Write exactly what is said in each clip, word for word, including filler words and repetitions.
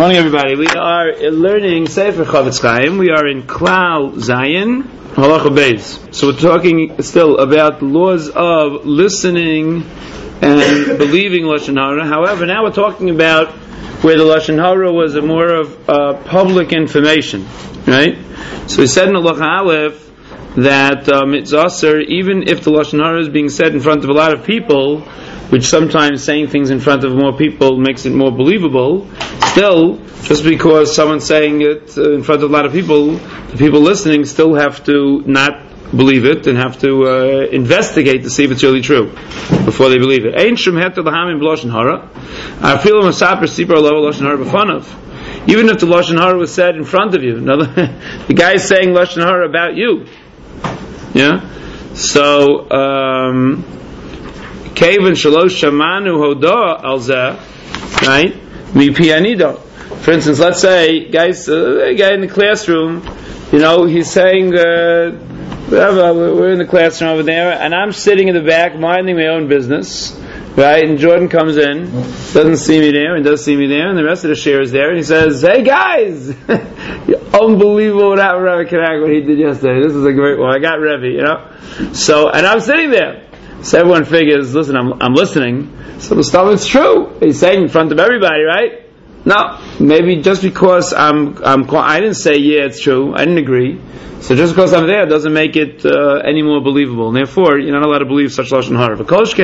Good morning, everybody. We are learning Sefer Chavetz Chaim. We are in Klal Zayin, Halacha Beis. So we're talking still about the laws of listening and believing Lashon Hara. However, now we're talking about where the Lashon Hara was a more of uh, public information, right? So we said in Halacha Aleph that um, it's usher, even if the Lashon Hara is being said in front of a lot of people, which sometimes saying things in front of more people makes it more believable. Still, just because someone's saying it uh, in front of a lot of people, the people listening still have to not believe it and have to uh, investigate to see if it's really true before they believe it. Ein shum heter lahamim b'lashon hara. Afilu masaper sipar lo lashon hara b'fanav. Even if the lashon hara was said in front of you, the guy is saying lashon hara about you. Yeah. So. Um, Kevin shalosh shamanu hoda al zeh, right? Mi pianido. For instance, let's say, guys, uh, a guy in the classroom, you know, he's saying, uh, we're in the classroom over there, and I'm sitting in the back minding my own business, right? And Jordan comes in, doesn't see me there, and does see me there, and the rest of the share is there, and he says, "Hey guys, unbelievable what happened, Rabbi Kanak, what he did yesterday. This is a great one. I got Rebbe, you know." So, and I'm sitting there. So everyone figures, listen, I'm, I'm listening. So the stuff is true. He's saying in front of everybody, right? No, maybe just because I'm, I'm, I didn't say yeah, it's true. I didn't agree. So just because I'm there doesn't make it uh, any more believable. And therefore, you're not allowed to believe such lashon hara.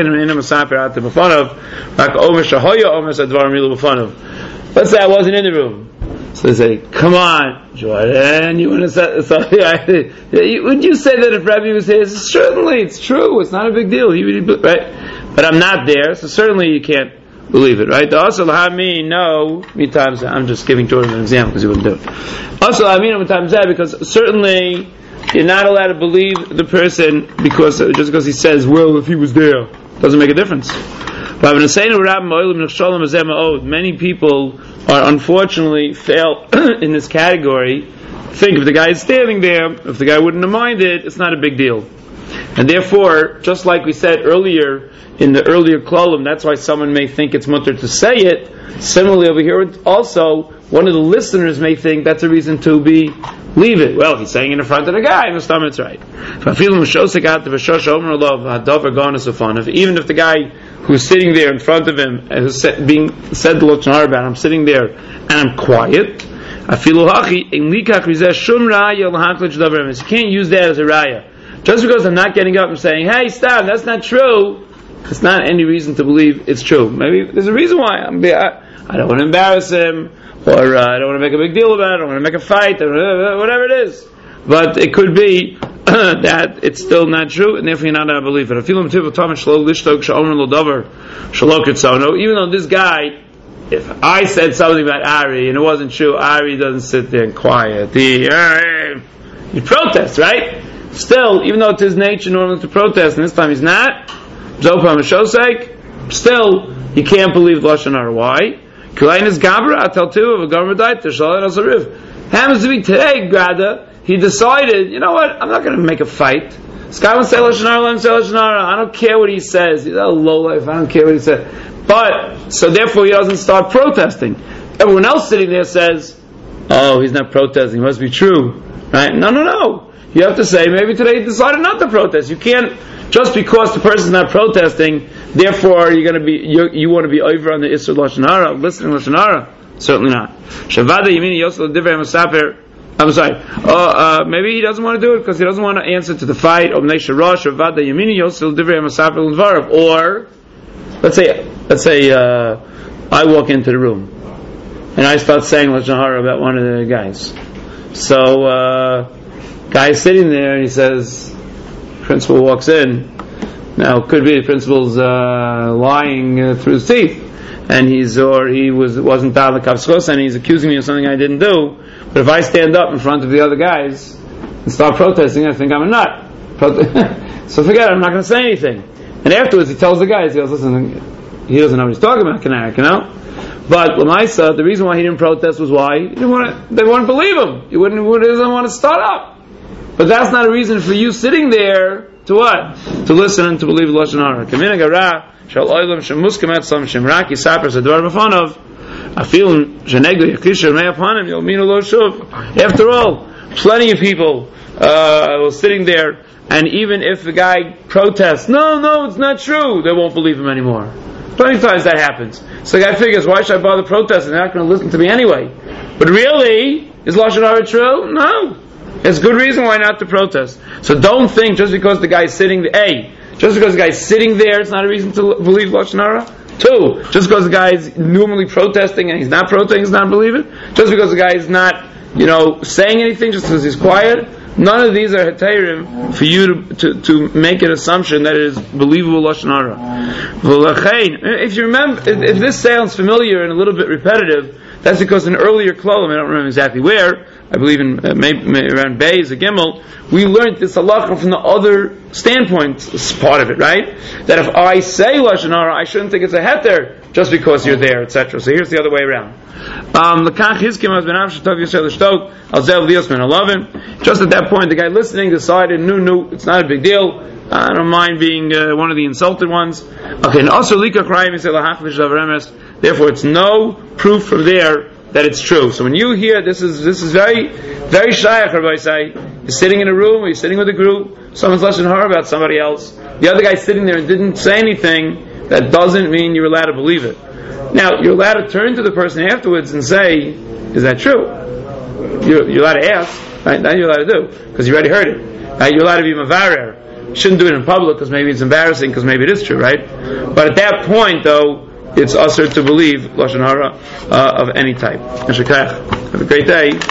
Let's say I wasn't in the room. So they say, "Come on, Jordan, you want to say something? Would you say that if Rabbi was here?" Says, certainly, it's true. It's not a big deal. He would, right? But I'm not there, so certainly you can't believe it, right? Also, me no. Times I'm just giving Jordan an example because he wouldn't do it. Also, I mean, times that because certainly you're not allowed to believe the person because uh, just because he says, "Well, if he was there," doesn't make a difference. Many people are unfortunately fail in this category. Think if the guy is standing there, if the guy wouldn't have minded, it's not a big deal. And therefore, just like we said earlier in the earlier kolum, that's why someone may think it's mutter to say it. Similarly over here also, one of the listeners may think that's a reason to be leave it. Well, he's saying it in front of the guy, Mustam, it's right. Even if the guy who's sitting there in front of him and who's being said the lashon hara about, I'm sitting there and I'm quiet. You can't use that as a raya. Just because I'm not getting up and saying, "Hey, stop, that's not true," it's not any reason to believe it's true. Maybe there's a reason why. I'm, I, I don't want to embarrass him, or uh, I don't want to make a big deal about it, I don't want to make a fight, or whatever it is. But it could be that it's still not true, and therefore you're not going to believe it. Even though this guy, if I said something about Ari and it wasn't true, Ari doesn't sit there and quiet. He, uh, he protests, right? Still, even though it's his nature normally to protest, and this time he's not, still, you can't believe the lashon hara. Why? Happens to be today, Grada, he decided, you know what, I'm not going to make a fight. This guy wants to say lashon hara, let him say lashon hara. I don't care what he says. He's a low life, I don't care what he says. But, so therefore he doesn't start protesting. Everyone else sitting there says, "Oh, he's not protesting, it must be true." Right? No, no, no. You have to say, maybe today he decided not to protest. You can't, just because the person's not protesting, therefore you're going to be, you, you want to be over on the Isser lashon hara, listening lashon hara. Certainly not. Shavada yimini yosel divrei masaper. I'm sorry. Uh, uh, maybe he doesn't want to do it because he doesn't want to answer to the fight. Or let's say, let's say uh, I walk into the room and I start saying lashon hara about one of the guys. So, uh, guy's sitting there and he says, principal walks in. Now, it could be the principal's uh, lying uh, through his teeth, and he's or he was wasn't down the kavskos, and he's accusing me of something I didn't do. But if I stand up in front of the other guys and start protesting, I think I'm a nut. So forget it, I'm not going to say anything. And afterwards he tells the guys, he goes, "Listen, he doesn't know what he's talking about, Kanak, you know?" But Lamaisa, the reason why he didn't protest was why? He didn't want to, they wouldn't believe him. He wouldn't, he doesn't want to start up. But that's not a reason for you sitting there to what? To listen and to believe lashon hara. After all, plenty of people uh, were sitting there, and even if the guy protests, no, no, it's not true, they won't believe him anymore. Plenty of times that happens. So the guy figures, why should I bother protesting? They're not going to listen to me anyway. But really, is Lashon Hara true? No. There's good reason why not to protest. So don't think just because the guy's sitting there, A, just because the guy's sitting there, it's not a reason to believe Lashon Hara. Two, just because the guy's normally protesting and he's not protesting, he's not believing. Just because the guy is not, you know, saying anything, just because he's quiet. None of these are heterim for you to, to, to make an assumption that it is believable Lashon Hara. If you remember, if this sounds familiar and a little bit repetitive, that's because in earlier Klolim, I don't remember exactly where, I believe in uh, maybe, maybe around Beis or Gimel, we learned this halacha from the other standpoint, it's part of it, right? That if I say Lashon Hara, I shouldn't think it's a heter just because you're there, et cetera. So here's the other way around. Um, just at that point, the guy listening decided, no, no, it's not a big deal. I don't mind being uh, one of the insulted ones. Okay, and also therefore, it's no proof from there that it's true. So when you hear this is this is very very shaykh, Rabbi say, you're sitting in a room, or you're sitting with a group, someone's Lashon Hara about somebody else. The other guy's sitting there and didn't say anything. That doesn't mean you're allowed to believe it. Now, you're allowed to turn to the person afterwards and say, is that true? You're, you're allowed to ask, right? That you're allowed to do, because you already heard it. Right? You're allowed to be mavarer. You shouldn't do it in public, because maybe it's embarrassing, because maybe it is true, right? But at that point, though, it's usher to believe Lashon Hara uh, of any type. Have a great day.